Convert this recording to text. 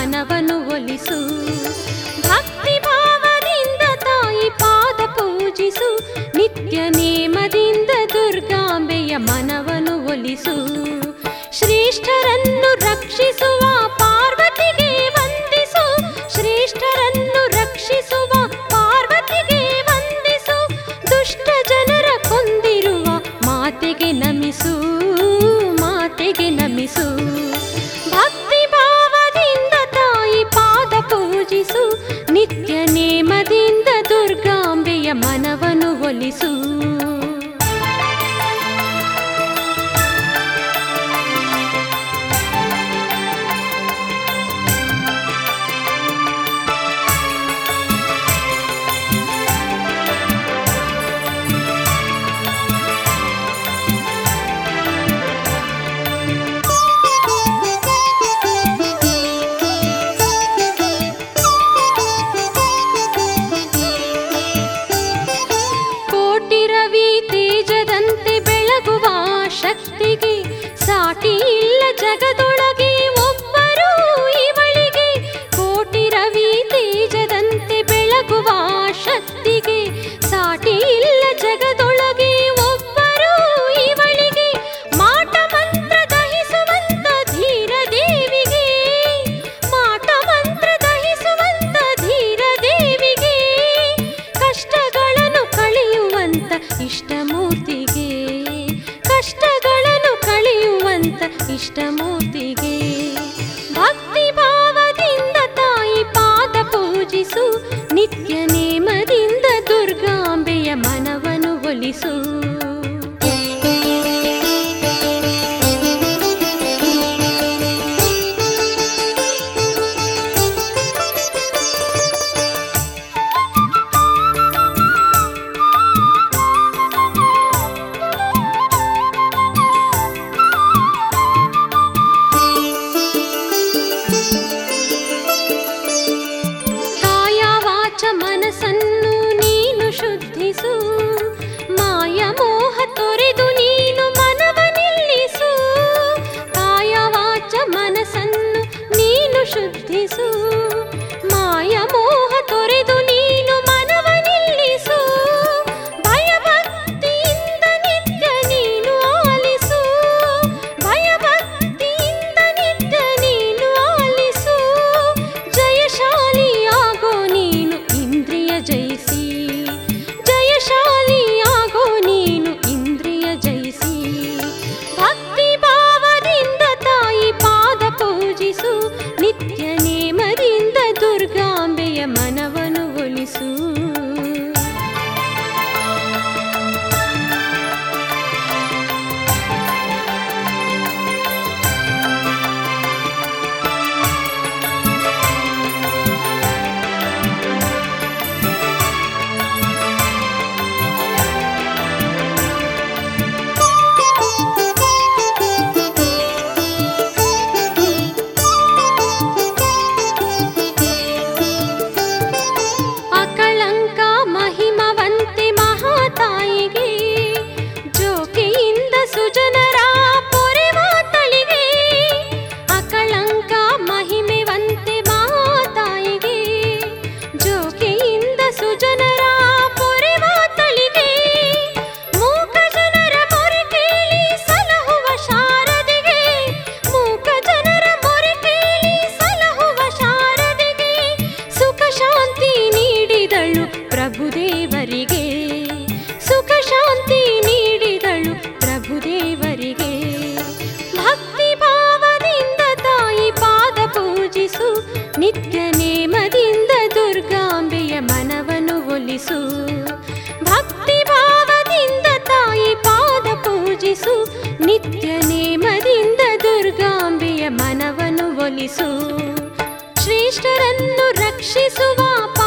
ಮನವನ್ನು ಒಲಿಸು. ಭಕ್ತಿ ಭಾವದಿಂದ ತಾಯಿ ಪಾದ ಪೂಜಿಸು. ನಿತ್ಯ ನೇಮದಿಂದ ದುರ್ಗಾಂಬೆಯ ಮನವನ್ನು ಒಲಿಸು. ಶ್ರೇಷ್ಠರನ್ನು ರಕ್ಷಿಸುವ ಪಾರ್ವತಿಗೆ ವಂದಿಸು. ಶ್ರೇಷ್ಠರನ್ನು ರಕ್ಷಿಸುವ ಪಾರ್ವತಿಗೆ ವಂದಿಸು. ದುಷ್ಟ ಜನರ ಕೊಂದಿರುವ ಮಾತೆಗೆ ನಮಿಸು. ಮಾತೆಗೆ ನಮಿಸು. ಭಕ್ತಿ ಭಾವದಿಂದ ತಾಯಿ ಪಾದ ಪೂಜಿಸು. ನಿತ್ಯ ನೇಮದಿಂದ ದುರ್ಗಾಂಬೆಯ ಮನವನ್ನು ಒಲಿಸು. ಶಕ್ತಿಗೆ ಸಾಟಿ ಇಲ್ಲ ಜಗದೊಳಗೆ ಒಬ್ಬರು ಇವಳಿಗೆ. ಕೋಟಿ ರವಿ ತೇಜದಂತೆ ಬೆಳಗುವ ಶಕ್ತಿಗೆ ಸಾಟಿ ಇಲ್ಲ ಜಗದೊಳಗೆ ಒಬ್ಬರು ಇವಳಿಗೆ. ಮಾಟ ಮಂತ್ರ ದಹಿಸುವಂತ ಧೀರ ದೇವಿಗೆ. ಮಾಟ ಮಂತ್ರ ದಹಿಸುವಂತ ಧೀರ ದೇವಿಗೆ. ಕಷ್ಟಗಳನ್ನು ಕಳೆಯುವಂತ ಇಷ್ಟಮೂರ್ತಿಗೆ. ಕಷ್ಟಗಳನ್ನು ಕಳೆಯುವಂತ ಇಷ್ಟಮೂರ್ತಿಗೆ. ಭಕ್ತಿ ಭಾವದಿಂದ ತಾಯಿ ಪಾದ ಪೂಜಿಸು. ನಿತ್ಯ ನೇಮದಿಂದ ದುರ್ಗಾಂಬೆಯ ಮನವನ್ನು ಒಲಿಸು. ಮನಸ್ಸನ್ನು ನೀನು ಶುದ್ಧಿಸು. ಮಾಯ ಮೋಹ ತೊರೆದು ನೀನು ಮನವ ನಿಲ್ಲಿಸು. ಕಾಯ ವಾಚ ಮನಸ್ಸನ್ನು ನೀನು ಶುದ್ಧಿಸು. ಮಾಯ ಮೋಹ ತೊರೆದು ನೀನು ಮನವ ನಿಲ್ಲಿಸು. ಭಯಭಕ್ತಿಯಿಂದ ನಿತ್ಯ ನೀನು ಆಲಿಸು. ಭಯಭಕ್ತಿಯಿಂದ ನಿತ್ಯ ನೀನು ಆಲಿಸು. ಜಯಶಾಲಿಯಾಗೋ ನೀನು ಇಂದ್ರಿಯ ಜಯಿಸಿ. ಜಯಶಾಲಿಯಾಗೋ ನೀನು ಇಂದ್ರಿಯ ಜಯಿಸಿ. ಭಕ್ತಿ ಭಾವದಿಂದ ತಾಯಿ ಪಾದ ಪೂಜಿಸು. ನಿತ್ಯ ನೇಮದಿಂದ ದುರ್ಗಾಂಬೆಯ ಮನವನ್ನು ಒಲಿಸು. ಪ್ರಭುದೇವರಿಗೆ ಸುಖ ಶಾಂತಿ ನೀಡಿದಳು. ಪ್ರಭುದೇವರಿಗೆ ಭಕ್ತಿ ಭಾವದಿಂದ ತಾಯಿ ಪಾದ ಪೂಜಿಸು. ನಿತ್ಯ ನೇಮದಿಂದ ದುರ್ಗಾಂಬೆಯ ಮನವನ್ನು ಒಲಿಸು. ಭಕ್ತಿ ಭಾವದಿಂದ ತಾಯಿ ಪಾದ ಪೂಜಿಸು. ನಿತ್ಯ ನೇಮದಿಂದ ದುರ್ಗಾಂಬೆಯ ಮನವನ್ನು ಒಲಿಸು. ಶ್ರೇಷ್ಠರನ್ನು ರಕ್ಷಿಸುವ